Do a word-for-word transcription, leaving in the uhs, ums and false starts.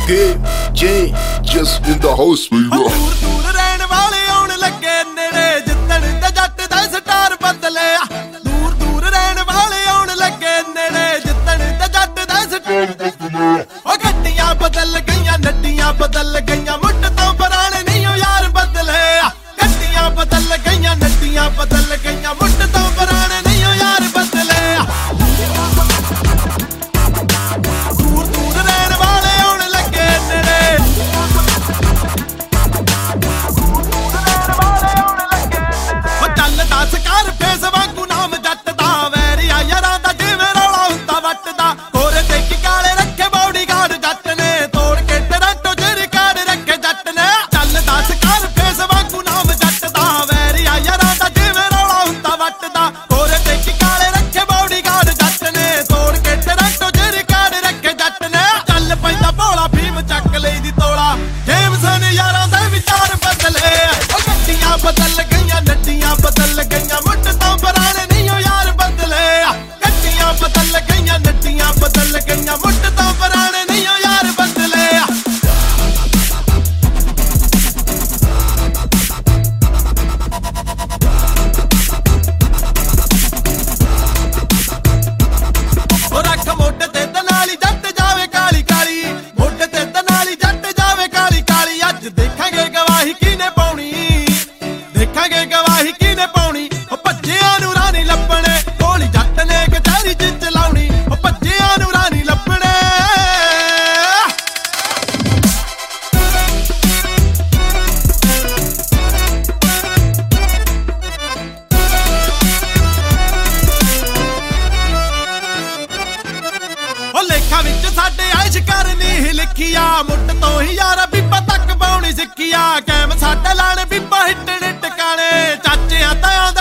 Kid J just in the house, baby. ਦੂਰ ਦੂਰ ਰਹਿਣ ਵਾਲੇ ਆਉਣ ਲੱਗੇ ਨੇੜੇ ਜਿੱਤਣ ਤੇ ਜੱਟ ਦਾ ਸਟਾਰ ਬਦਲਿਆ ਦੂਰ ਦੂਰ ਰਹਿਣ ਵਾਲੇ ਆਉਣ ਲੱਗੇ ਨੇੜੇ ਜਿੱਤਣ ਤੇ ਜੱਟ ਦਾ ਸਟਾਰ ਬਦਲਿਆ ਉਹ ਗੱਡੀਆਂ ਬਦਲ ਗਈਆਂ ਨੱਡੀਆਂ ਬਦਲ ਗਈਆਂ ਮੁੱਢ ਤੋਂ ਪੁਰਾਣੇ ਨਹੀਂ ਉਹ ਯਾਰ ਬਦਲੇ ਗੱਡੀਆਂ ਬਦਲ ਗਈਆਂ ਨੱਡੀਆਂ ਬਦਲ ਗਈਆਂ ਮੁੱਢ ਤੋਂ ਪੁਰਾਣੇ ਨਹੀਂ ਉਹ ਯਾਰ ਬਦਲੇ ਦੂਰ ਦੂਰ ਰਹਿਣ ਵਾਲੇ ਆਉਣ ਲੱਗੇ ਨੇੜੇ ਉਹ ਚੱਲਦਾ ਸਕਾਰ ਫੇਸ ਵਾਂਗੂ ਨਾਮ ਜੱਟ ਦਾ ਵੈਰੀਆ ਯਾਰਾਂ ਦਾ ਜਿਵੇਂ ਰੌਲਾ ਹੁੰਦਾ ਵੱਟ ਦਾ ਕੋਰੇ ਤੇ ਕੀ ਕਾਲੇ ਰੱਖੇ ਬਾਡੀਗਾਰਡ ਜੱਟ ਨੇ ਤੋੜ ਕੇ ਟਰੰਟੋ ਚ ਰਿਕਾਰਡ ਰੱਖੇ ਜੱਟ ਨੇ ਚੱਲਦਾ ਸਕਾਰ ਫੇਸ ਵਾਂਗੂ ਨਾਮ ਜੱਟ ਦਾ ਵੈਰੀਆ ਯਾਰਾਂ ਦਾ ਜਿਵੇਂ ਰੌਲਾ ਹੁੰਦਾ ਵੱਟ ਦਾ ਕੋਰੇ ਤੇ ਕੀ ਕਾਲੇ ਰੱਖੇ ਬਾਡੀਗਾਰਡ ਜੱਟ ਨੇ ਤੋੜ ਕੇ ਟਰੰਟੋ ਚ ਰਿਕਾਰਡ ਰੱਖੇ ਜੱਟ ਨੇ ਚੱਲ ਪੈਂਦਾ ਭੋਲਾ ਭੀਮ ਚੱਕ ਲਈ ਦੀ ਤੋਲਾ ਜੇਮਸਨ ਯਾਰਾਂ ਦੇ ਵਿਚਾਰ ਬਦਲੇ ਉਹ ਗੱਡੀਆਂ ਬਦਲ ਗਈਆਂ ਨੱਡੀਆਂ ਬਦਲ ਗਈਆਂ ਮੁੱਢ ਤੋਂ ਪੁਰਾਣੇ ਨਹੀਂ ਉਹ ਯਾਰ ਬਦਲੇ ਗੱਡੀਆਂ ਬਦਲ ਗਈਆਂ ਨੱਡੀਆਂ ਬਦਲ ਗਈਆਂ ਮੁੱਢ ਤੋਂ ਪੁਰਾਣੇ ਨਹੀਂ ਉਹ ਯਾਰ ਬਦਲੇ ਉਹ ਰੱਖ ਮੋਢੇ ਤੇ ਦਨਾਲੀ ਜੱਟ ਜਾਵੇ ਕਾਲੀ ਕਾਲੀ ਮੋਢੇ ਤੇ ਦਨਾਲੀ ਜੱਟ ਜਾਵੇ ਕਾਲੀ ਕਾਲੀ ਅੱਜ ਦੇਖਾਂਗੇ ਗਵਾਹੀ ਕਿਹਨੇ ਪਾਉਣੀ ਦੇਖਾਂਗੇ ਗਵਾਹੀ ਕਿਹਨੇ ਪਾਉਣੀ ਉਹ ਭੱਜਿਆਂ ਨੂੰ ਰਾਣੀ ਲੱਭਣੇ ਗੋਲੀ ਜੱਟ ਨੇ ਕਚਹਿਰੀ ਚ ਚਲਾਉਣੀ ਉਹ ਭੱਜਿਆਂ ਨੂੰ ਰਾਣੀ ਲੱਭਣੇ ਉਹ ਲੇਖਾਂ ਵਿੱਚ ਸਾਡੇ ਐਸ਼ ਕਰਨੀ ਹੀ ਲਿਖੀਆ ਮੁੱਢ ਤੋਂ ਹੀ ਯਾਰਾ ਬੀਬਾ ਤੱਕ ਪਾਉਣੀ ਸਿੱਖੀਆ ਕੈਮ ਸਾਡੇ ਲਾਣੇ ਬੀਬਾ ਹਿੱਟਣੇ ਟਿਕਾਣੇ ਚਾਚਿਆਂ ਤਾਇਆਂ